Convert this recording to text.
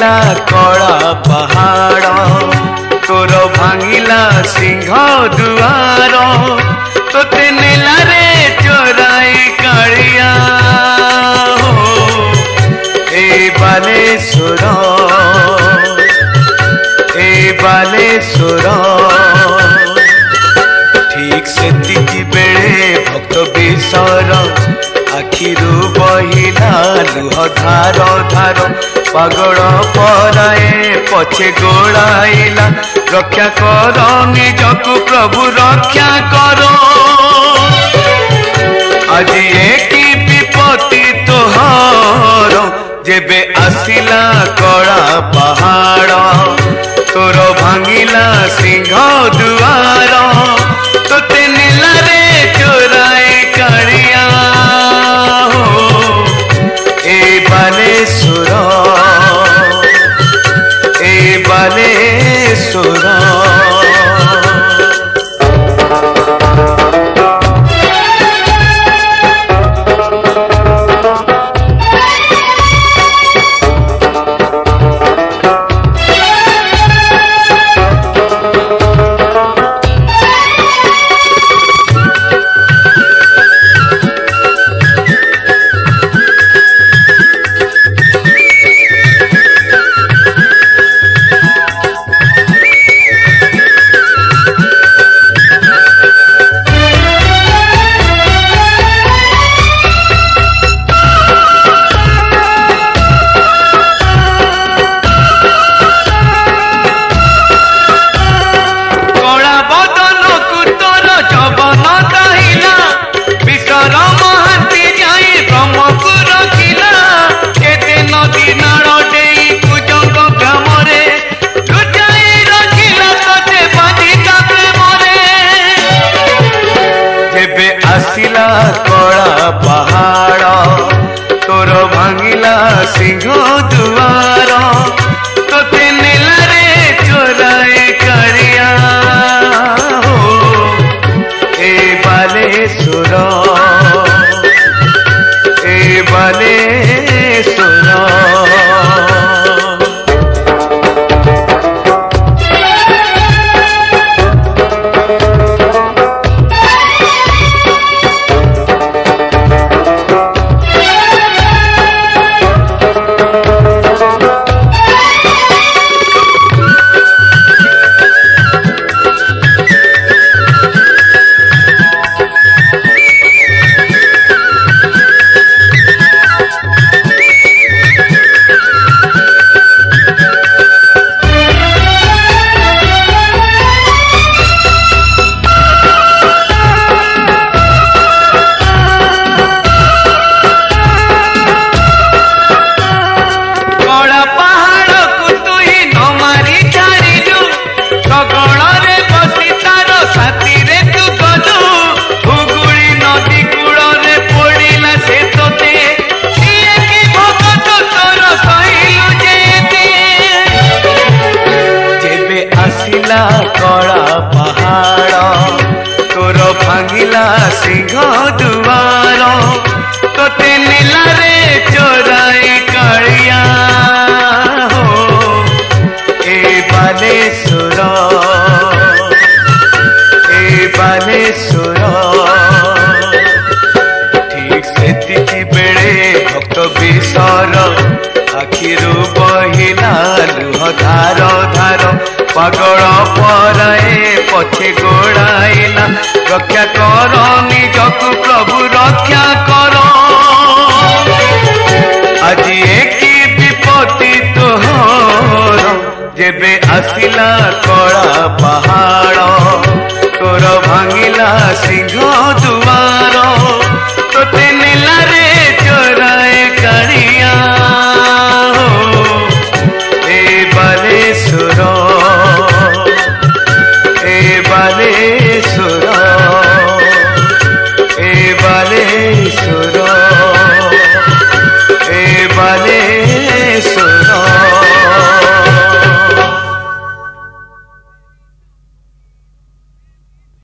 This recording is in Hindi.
आसिला कला पहाड़ तोर भांगिला सिंह दुआर तोते नेला रे चोराई कालिया ए बालेश्वर ठीक सेतिकी बेले भक्त विषर आखिरु बहिला लुह धार धार पागल पराए पछे गोड़ाइला रक्षा कर निजकु प्रभु रक्षा कर आज एक विपत्ति तोहर जेबे आसिला कला पहाड़ तोर भांगिला सिंह दुआर तोते नेला रे चोराई कालिया ए बालेश्वर आसिला कला पहाड़ तोर भांगिला सिंह दुआर तोते नेला रे चोराई कालिया ए बालेश्वर आसिला कला पहाड़ तोर भांगिला सिंह दुआर तोते नेला रे चोराई कालिया ए बालेश्वर ठीक सेतिकी बेले भक्त विषर आखिरु बहिला लुह धार धार पागल पराए पछे गोड़ाइला रक्षा कर निजकु प्रभु रक्षा कर आज एक विपत्ति तोहर जेबे आसिला कला पहाड़ तोर भांगिला सिंह